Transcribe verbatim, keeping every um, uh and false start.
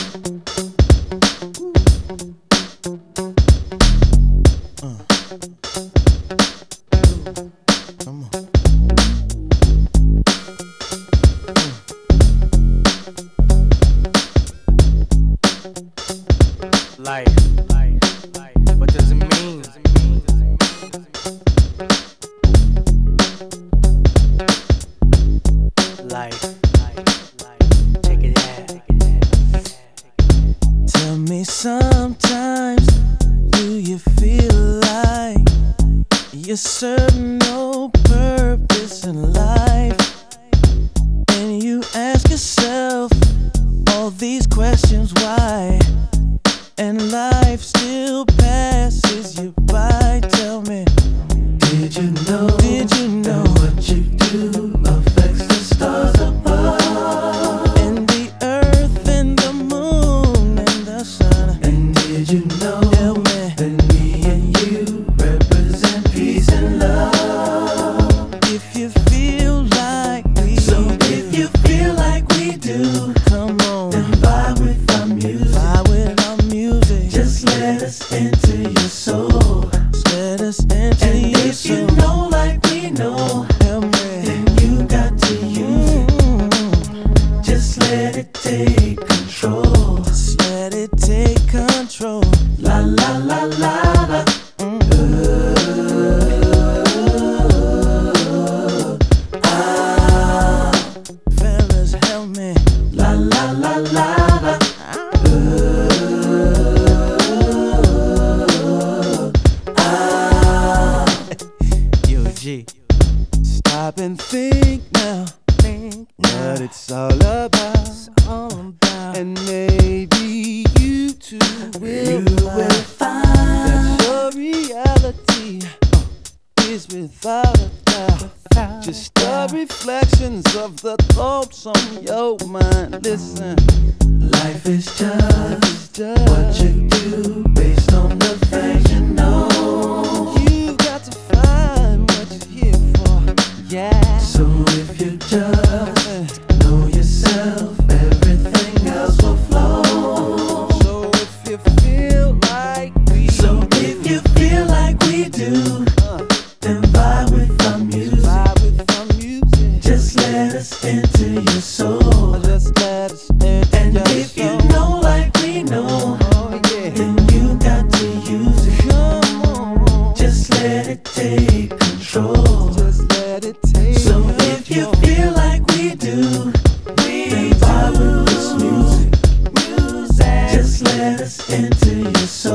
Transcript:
Life, life, life. What does it mean? Life, life, life. Check it out. Tell me sometimes, do you feel like you're serving no purpose in life? And you ask yourself all these questions, why? And life still passes you by. Tell me, did you know, did you know that what you do affects the stars above, and the earth and the moon and the sun? And did you know, tell me, that me and you represent peace and love? If you feel like we So if you feel like we do, come on, then vibe with our music. vibe with our music. Just let us into your soul. Just let us into And your if soul. you know like we know, Tell me, then you got to use it. mm, Just let it take control. just let it take control. La la la la la. Fellas, help me. La la la la la. Yo, G, stop and think now. Think what it's all about. It's all about. And maybe you too will You will find find that your reality is without a doubt just the reflections of the thoughts on your mind. Listen, life is just it's just what you do based on the things you know. you've got to find what you're here for. Yeah. So if you just know yourself, everything else will flow. So if you feel like we, So if you feel like we do, uh, then vibe with our music. vibe with our music. Just let us into your soul. Just let us into And your if you soul. know like we know, Oh yeah. then you got to use it. Come on. Just let it take control. Just let it take So if you feel like we do, then vibe with this music. Just let us into your soul.